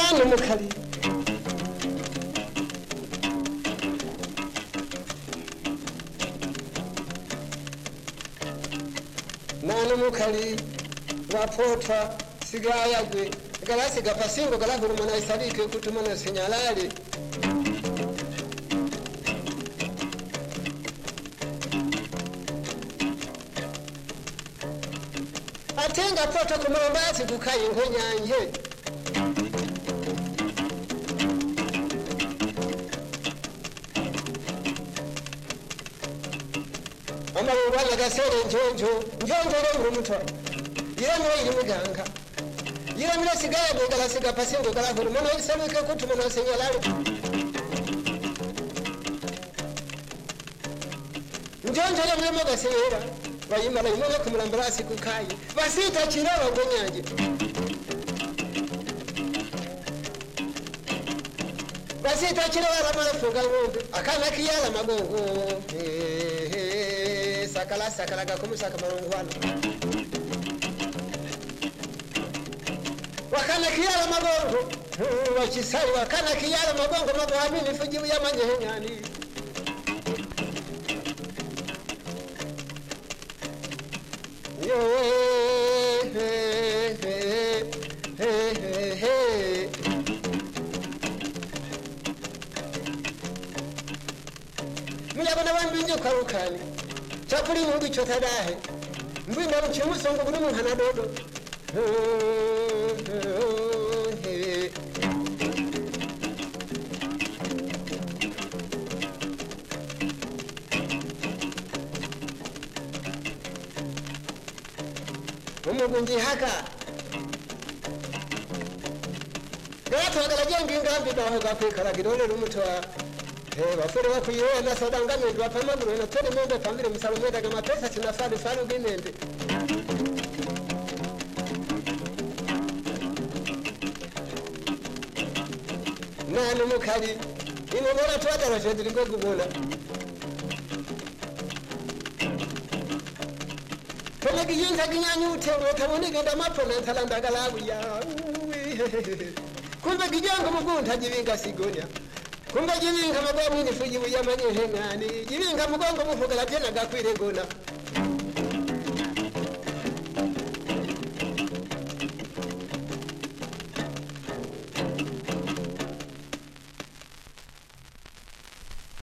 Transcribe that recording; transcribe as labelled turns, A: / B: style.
A: nani mukali nani mukali wapotwa sigaya gwe galasi gapasingo galahurumana isabike kutumana sinyalali atenga poto kumambasi kukaye nkonyanje amabwana gasere njonjo rero mutwa yiramo irimuganga yiramira sigaya bogala siga pasingo gala horo mona isabike kutumana sinyalali njonjo rero mo gasera bayimana imana kumurambirasi kukaye basita kiraba ngonyange basita kiraba marafuga ngombe akana kiyala magongo sakala gakumusaka marongwana wakana kiyala magongo wakisari wakana kiyala magongo magwamini fujibu yamanye henyani Miyabana wambinje kwarukani chakuli nudi chotadahe mbinda mchimusongo buri muhana dodo umugunji haka gato galajengi ngambi daho gakwikara girole rumutwa bafure bakuyiwe na sadangame bapamaguru na tole membe pambire musalome daga mapesa sinafali falu gimende nani mukali ino mora twatara shediri go gubona kama giyinza ginyanyu utero tabone genda mapona ntalanda galabu ya kumbe gijango mugunta jivinga sigonya kumbe jivinga mababu ni fujibu yamanye hengani jivinga mugongo mufugala tena gakwire gona